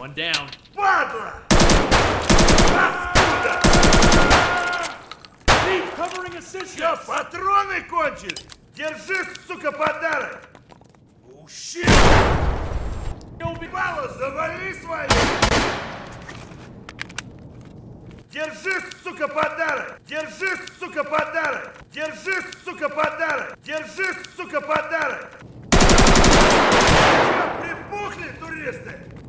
One down. Падла! Паскуда! Need covering assistance. Чё, патроны кончились? Держи, сука, подарок! Ущи! Убивало, завали свою! Держи, сука, подарок! Держи, сука, подарок! Держи, сука, подарок! Держи, сука, подарок! Чё, припухли, туристы?